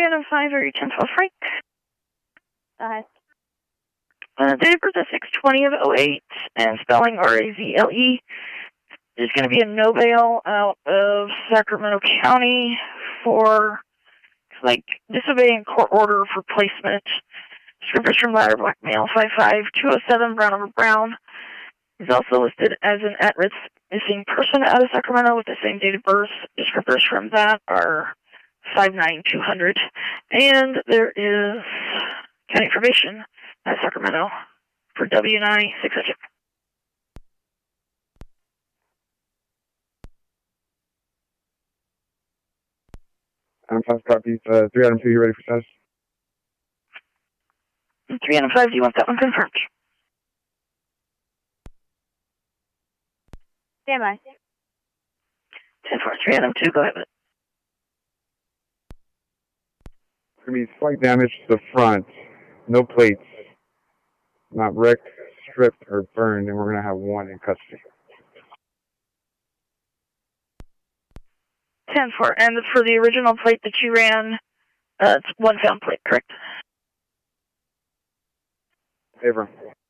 Random 5, area 1012 Frank. Date of birth is 6/20/08, and spelling RAZLE. There's going to be a no bail out of Sacramento County for, disobeying court order for placement. Descriptors from ladder, black male, 5'5", 207, brown over brown. He's also listed as an at-risk missing person out of Sacramento with the same date of birth. Descriptors from that are 5'9", 200. And there is county probation at Sacramento for W9 600. I'm 5 copies. 3 Adam 2, you ready for status? 3 Adam 5, do you want that one confirmed? Stand by. 10-4, 3 Adam 2, go ahead with it. There's going to be slight damage to the front. No plates. Not wrecked, stripped, or burned, and we're going to have 1 in custody. 10-4, and for the original plate that you ran, it's 1 found plate, correct? Favor.